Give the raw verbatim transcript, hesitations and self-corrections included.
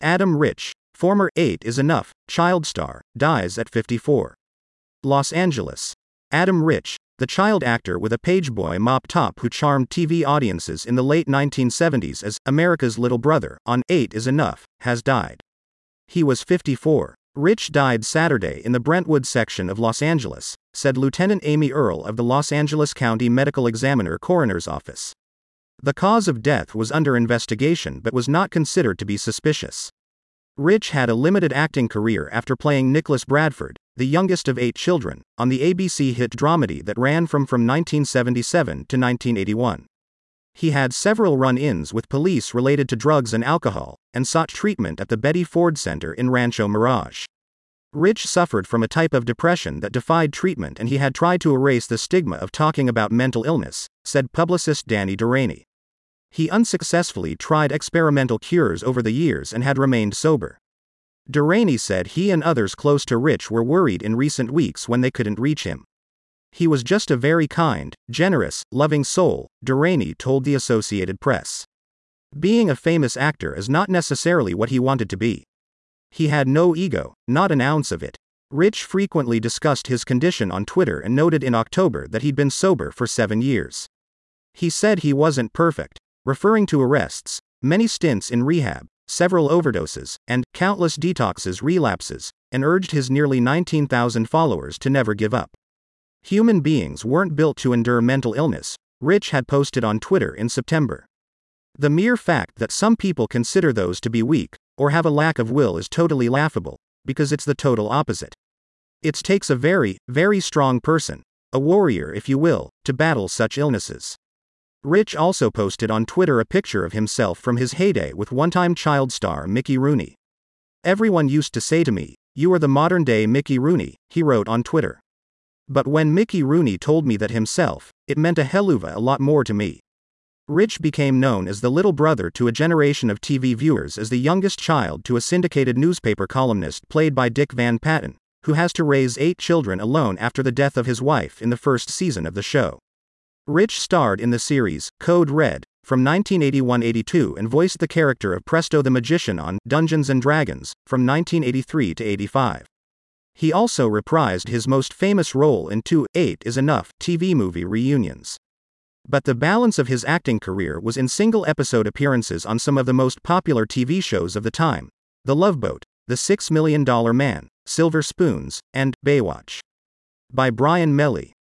Adam Rich, former Eight is Enough child star, dies at fifty-four. Los Angeles. Adam Rich, the child actor with a pageboy mop top who charmed T V audiences in the late nineteen seventies as America's Little Brother on Eight is Enough, has died. He was fifty-four. Rich died Saturday in the Brentwood section of Los Angeles, said Lieutenant Amy Earle of the Los Angeles County Medical Examiner Coroner's Office. The cause of death was under investigation but was not considered to be suspicious. Rich had a limited acting career after playing Nicholas Bradford, the youngest of eight children, on the A B C hit dramedy that ran from from nineteen seventy-seven to nineteen eighty-one. He had several run-ins with police related to drugs and alcohol, and sought treatment at the Betty Ford Center in Rancho Mirage. Rich suffered from a type of depression that defied treatment and he had tried to erase the stigma of talking about mental illness, said publicist Danny Durrani. He unsuccessfully tried experimental cures over the years and had remained sober. Durrani said he and others close to Rich were worried in recent weeks when they couldn't reach him. He was just a very kind, generous, loving soul, Durrani told the Associated Press. Being a famous actor is not necessarily what he wanted to be. He had no ego, not an ounce of it. Rich frequently discussed his condition on Twitter and noted in October that he'd been sober for seven years. He said he wasn't perfect, referring to arrests, many stints in rehab, several overdoses, and countless detoxes relapses, and urged his nearly nineteen thousand followers to never give up. Human beings weren't built to endure mental illness, Rich had posted on Twitter in September. The mere fact that some people consider those to be weak, or have a lack of will is totally laughable, because it's the total opposite. It takes a very, very strong person, a warrior if you will, to battle such illnesses. Rich also posted on Twitter a picture of himself from his heyday with one-time child star Mickey Rooney. Everyone used to say to me, "You are the modern-day Mickey Rooney," he wrote on Twitter. But when Mickey Rooney told me that himself, it meant a helluva a lot more to me. Rich became known as the little brother to a generation of T V viewers as the youngest child to a syndicated newspaper columnist played by Dick Van Patten, who has to raise eight children alone after the death of his wife in the first season of the show. Rich starred in the series Code Red from nineteen eighty-one eighty-two and voiced the character of Presto the Magician on Dungeons and Dragons from nineteen eighty-three to eighty-five. He also reprised his most famous role in two Eight is Enough T V movie reunions. But the balance of his acting career was in single-episode appearances on some of the most popular T V shows of the time: The Love Boat, The Six Million Dollar Man, Silver Spoons, and Baywatch. By Brian Melly.